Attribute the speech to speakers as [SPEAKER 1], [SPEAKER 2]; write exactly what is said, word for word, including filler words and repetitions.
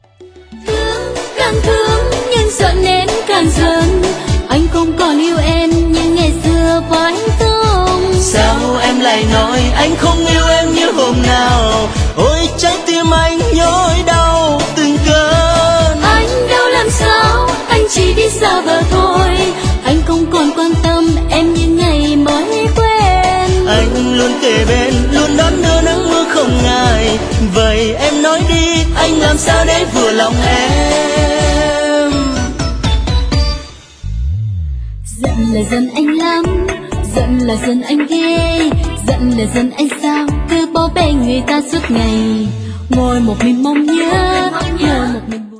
[SPEAKER 1] Thương càng thương nhưng giận nên càng giận, anh không còn yêu em như ngày xưa với không.
[SPEAKER 2] Sao em lại nói anh không yêu em như hôm nào? Ôi trái tim anh nhói đau từng cơn.
[SPEAKER 1] Anh đau làm sao, anh chỉ biết xa vờ thôi. Anh không còn quan tâm em như ngày mới quen.
[SPEAKER 2] Anh luôn kề bên, luôn đón đưa nắng mưa không ngại. Vậy em nói đi, anh làm sao để vừa lòng em?
[SPEAKER 1] Giận là giận anh lắm, giận là giận anh ghê, giận là giận anh sao cứ bỏ bê người ta suốt ngày, ngồi một mình mong nhớ, ngồi một mình buồn.